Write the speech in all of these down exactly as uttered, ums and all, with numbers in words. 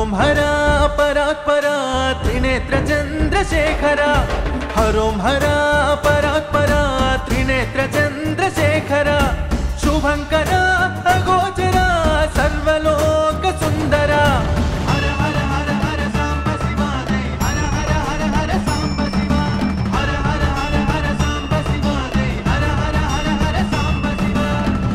हरों हरा परात्परा त्रिनेत्र चंद्रशेखरा हरों हरा परात्परा त्रिनेत्र चंद्रशेखरा शुभंकरा अगोचरा सर्वलोक सुंदरा हर हर हर हर सांब शिवा दे हर हर हर हर सांब शिवा हर हर हर हर सांब शिवा दे हर हर हर हर सांब शिवा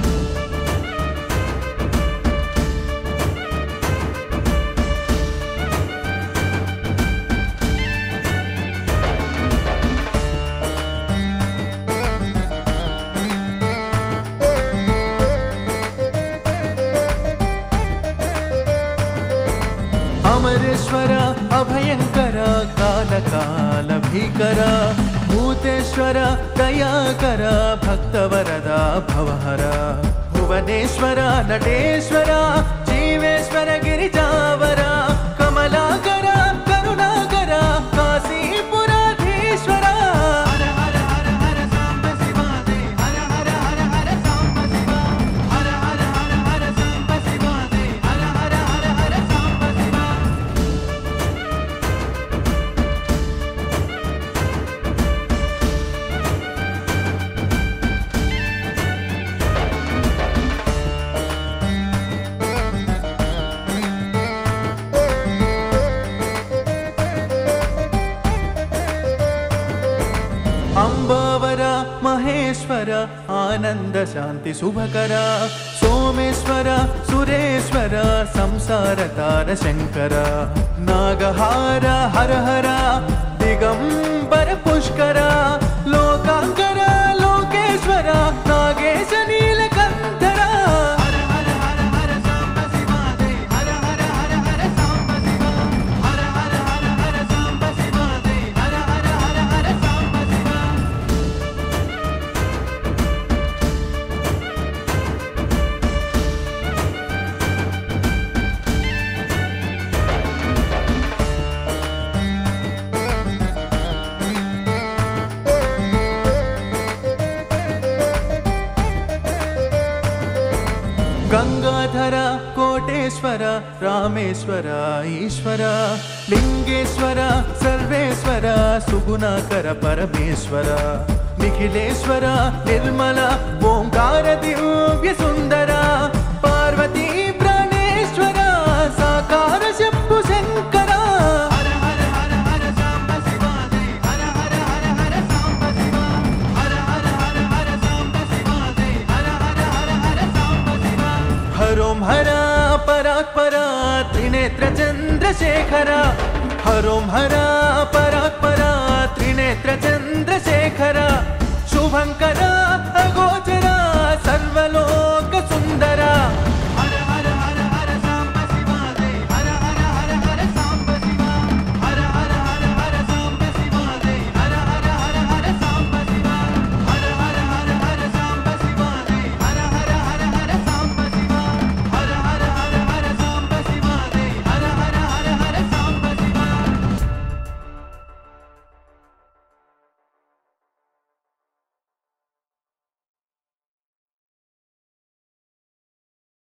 अमरेश्वर अभयंकर काल काल भीकर भूतेश्वर दयाकर भक्तवरदा भवहर भुवनेश्वर नटेश्वर जीवेश्वर गिरिजावर कमलाकर करुणाकर काशीपुराधीश्वर हर हर हर हर सांब शिवा दे हर हर हर हर सांब शिवा हर हर हर हर सांब शिवा दे हर हर हर हर सांब शिवा अंबावर महेश्वर आनंद शांति शुभकर सोमेश्वर सुरेश्वर संसार तार शंकर नागहार हर हर दिगंबर पुष्कर लोकांकर लोकेश्वर नागेश नीलकंठर हर हर हर हर सांब शिवा दे हर हर हर हर सांब शिवा हर हर हर हर सांब शिवा दे हर हर हर हर सांब शिवा गंगाधर कोटेश्वर रामेश्वर ईश्वर लिंगेश्वर सर्वेश्वर सुगुणाकर परमेश्वर निखिलेश्वर निर्मल ओंकार दिव्य सुंदर पार्वती प्राणेश्वर साकार शंभु शंकर हर हर हर हर सांब शिवा दे हर हर हर हर सांब शिवा हर हर हर हर सांब शिवा दे हर हर हर हर सांब शिवा हरों हरा परात्परा त्रिनेत्र चंद्रशेखरा हरों हरा परात्परा त्रिनेत्र चंद्रशेखरा शुभंकरा